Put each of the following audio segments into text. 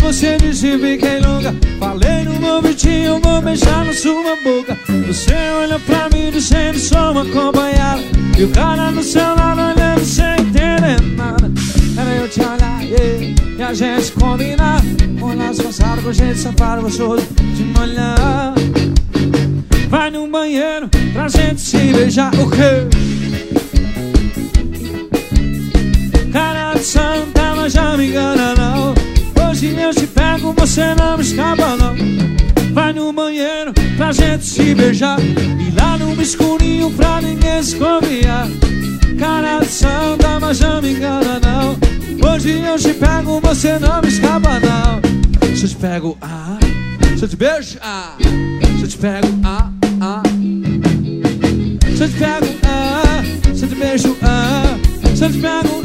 você disse fiquei louca. Falei no meu ouvidinho, vou beijar na sua boca. Você olha pra mim dizendo sou uma acompanhada, e o cara do seu lado olhando sem entender nada. Era eu te olhar, e a gente combinar. Olhar passado com jeito safado, gostoso de molhar. Vai no banheiro pra gente se beijar. O quê? Cara de santa, mas já me engana não. Hoje eu te pego, você não me escapa não. Vai no banheiro pra gente se beijar, e lá no escurinho pra ninguém se confiar. Cara de santa, mas já me engana não. Hoje eu te pego, você não me escapa não. Se eu te pego, se eu te beijo, se eu te pego, se eu te pego, se eu te beijo, se eu te pego,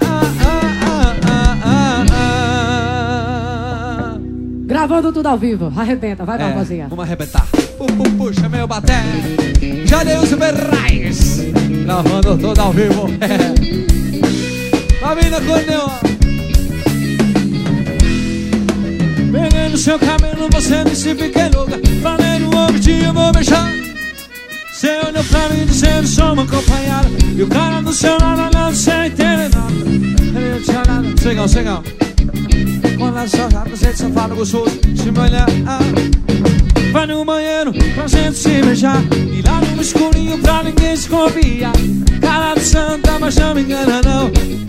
Gravando tudo ao vivo, arrebenta, vai Barbosinha. Vamos arrebentar. Puxa meu baté, já deu os Ferraz. Gravando tudo ao vivo. Família Cornel. Peguei no seu cabelo, você disse fiquei louca. Falei no ouvidinho, eu vou beijar. Você olhou pra mim dizendo sou uma acompanhada, e o cara do seu lado olhando sem entender nada. Eu te olhando, chegão, chegão. Quando ela só rapa, você safado gostoso de me olhar. Vai no banheiro pra gente se beijar, e lá no escurinho pra ninguém se confiar. Cara de santa, mas não me engana não.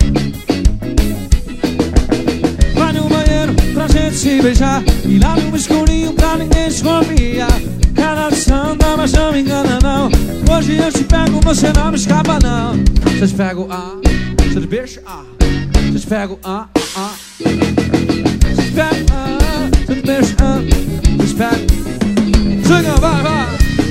Vai no banheiro pra gente se beijar, e lá no escurinho pra ninguém se confiar. Cara de santa, mas não me engana não. Hoje eu te pego, você não me escapa não. Se eu te pego, se eu te beijo, se eu te pego, se eu te pego, se eu te beijo, se eu te pego. Chega, vai, vai.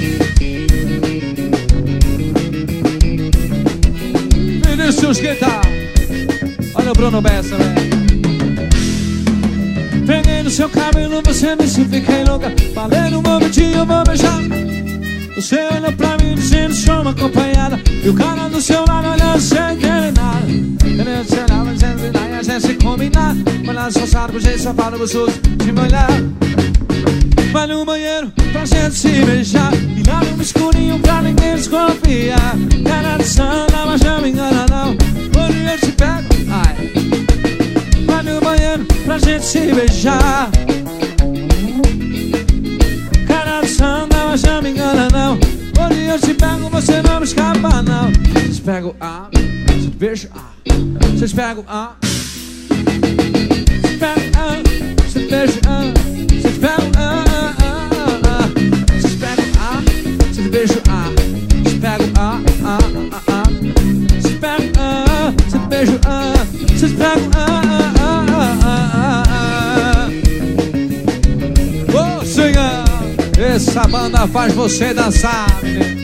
Vinícius Guitar. Olha o Bruno Bessa, velho. Peguei no seu cabelo, você disse fiquei louca. Falei no momentinho, eu vou beijar. Você olhou pra mim dizendo sou uma acompanhada, e o cara do seu lado olhando sem entender nada. Eu te olhava dizendo e a gente se combinar. Olhar esforçado, com jeito safado, gostoso de me olhar. Vai no banheiro pra gente se beijar, e lá no escurinho pra ninguém desconfiar. Cara de santa, mas não me engana não. Hoje eu te pego, vai no banheiro pra gente se beijar. Cara de santa, mas não me engana não. Hoje eu te pego, você não me escapa não. Se eu te pego, se eu te beijo, se eu te pego, se eu te pego, se eu te beijo, se eu te pego, se eu te pego, se eu te beijo, se eu te pego, se eu te pego, se eu te beijo, se eu te pego, essa banda faz você dançar, né?